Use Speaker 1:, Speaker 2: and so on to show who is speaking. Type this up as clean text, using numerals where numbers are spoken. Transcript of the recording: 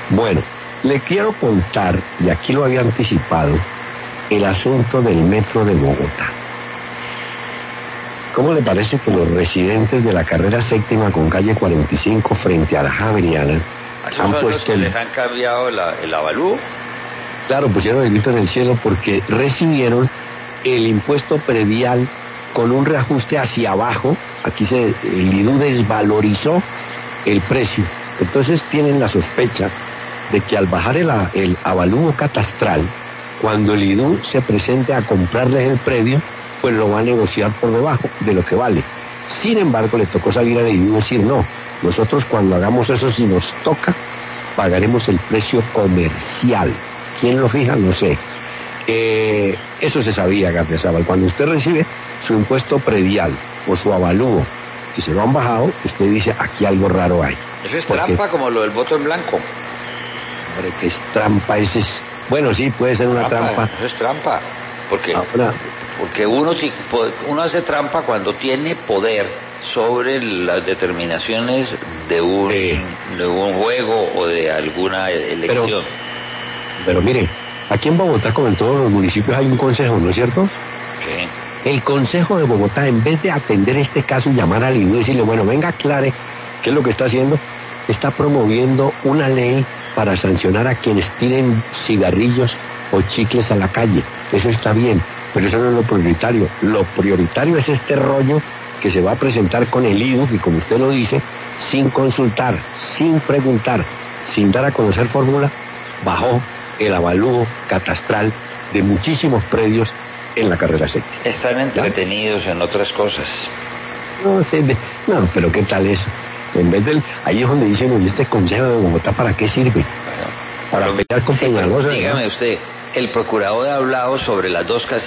Speaker 1: Bueno, le quiero contar, y aquí lo había anticipado, el asunto del metro de Bogotá. ¿Cómo le parece que los residentes de la carrera séptima con calle 45 frente a la Javeriana
Speaker 2: han puesto les han cambiado el avalúo?
Speaker 1: Claro, pusieron el grito en el cielo porque recibieron el impuesto predial con un reajuste hacia abajo. Aquí el IDU desvalorizó el precio. Entonces tienen la sospecha de que al bajar el avalúo catastral, cuando el IDU se presente a comprarles el predio, pues lo va a negociar por debajo de lo que vale. Sin embargo, le tocó salir al IDU y decir, no, nosotros cuando hagamos eso, si nos toca, pagaremos el precio comercial. ¿Quién lo fija? No sé. Eso se sabía, Gardiazabal. Cuando usted recibe su impuesto predial o su avalúo, si se lo han bajado, usted dice, aquí algo raro hay.
Speaker 2: Eso es trampa, como lo del voto en blanco.
Speaker 1: Hombre, que es trampa, ese es... Bueno, sí, puede ser una trampa.
Speaker 2: Eso es trampa, porque uno hace trampa cuando tiene poder sobre las determinaciones de un juego o de alguna elección.
Speaker 1: Pero mire, aquí en Bogotá, como en todos los municipios, hay un consejo, ¿no es cierto?
Speaker 2: Sí.
Speaker 1: El Consejo de Bogotá, en vez de atender este caso y llamar al IDU y decirle, bueno, venga, aclare qué es lo que está haciendo, está promoviendo una ley para sancionar a quienes tiren cigarrillos o chicles a la calle. Eso está bien, pero eso no es lo prioritario. Lo prioritario es este rollo que se va a presentar con el IDU, que como usted lo dice, sin consultar, sin preguntar, sin dar a conocer fórmula, bajó el avalúo catastral de muchísimos predios en la carrera séptima.
Speaker 2: Están entretenidos en otras cosas.
Speaker 1: No, pero ¿qué tal eso? En vez ahí es donde dicen, oye, este Consejo de Bogotá, ¿para qué sirve?
Speaker 2: Bueno,
Speaker 1: para pelear con Peñalosa.
Speaker 2: Dígame usted, el procurador ha hablado sobre las dos casillas